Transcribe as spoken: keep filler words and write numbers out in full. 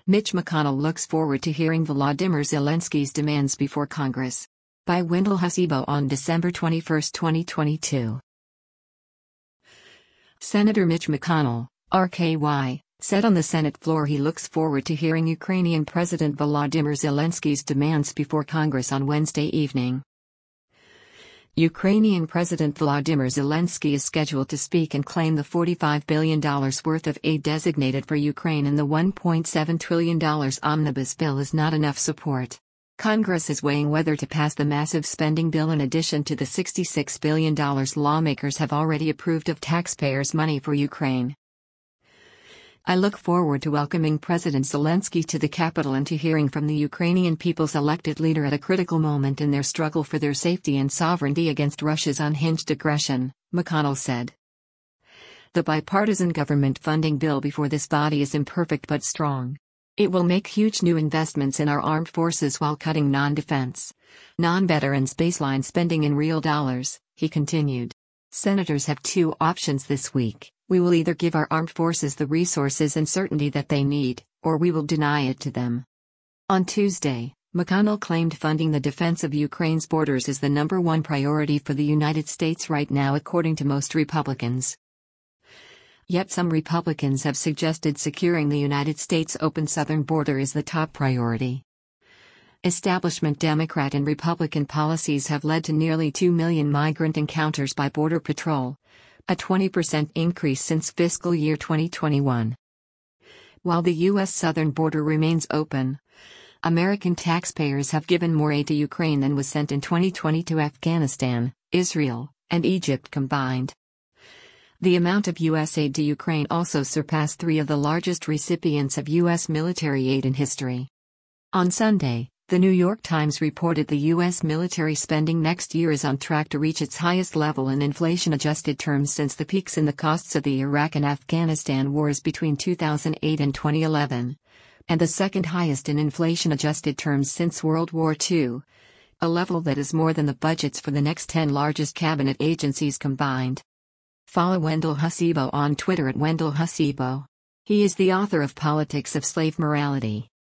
Mitch McConnell looks forward to hearing Volodymyr Zelensky's demands before Congress. By Wendell Hussebo on December twenty-first, twenty twenty-two. Senator Mitch McConnell, R K Y, said on the Senate floor he looks forward to hearing Ukrainian President Volodymyr Zelensky's demands before Congress on Wednesday evening. Ukrainian President Volodymyr Zelensky is scheduled to speak and claim the forty-five billion dollars worth of aid designated for Ukraine in the one point seven trillion dollars omnibus bill is not enough support. Congress is weighing whether to pass the massive spending bill in addition to the sixty-six billion dollars lawmakers have already approved of taxpayers' money for Ukraine. I look forward to welcoming President Zelensky to the capital and to hearing from the Ukrainian people's elected leader at a critical moment in their struggle for their safety and sovereignty against Russia's unhinged aggression, McConnell said. The bipartisan government funding bill before this body is imperfect but strong. It will make huge new investments in our armed forces while cutting non-defense, non-veterans baseline spending in real dollars, he continued. Senators have two options this week. We will either give our armed forces the resources and certainty that they need, or we will deny it to them. On Tuesday, McConnell claimed funding the defense of Ukraine's borders is the number one priority for the United States right now, according to most Republicans. Yet some Republicans have suggested securing the United States' open southern border is the top priority. Establishment Democrat and Republican policies have led to nearly two million migrant encounters by Border Patrol, a twenty percent increase since fiscal year twenty twenty-one. While the U S southern border remains open, American taxpayers have given more aid to Ukraine than was sent in twenty twenty to Afghanistan, Israel, and Egypt combined. The amount of U S aid to Ukraine also surpassed three of the largest recipients of U S military aid in history. On Sunday, The New York Times reported the U S military spending next year is on track to reach its highest level in inflation-adjusted terms since the peaks in the costs of the Iraq and Afghanistan wars between two thousand eight and twenty eleven, and the second highest in inflation-adjusted terms since World War Two, a level that is more than the budgets for the next ten largest cabinet agencies combined. Follow Wendell Hussebo on Twitter at Wendell Hussebo. He is the author of Politics of Slave Morality.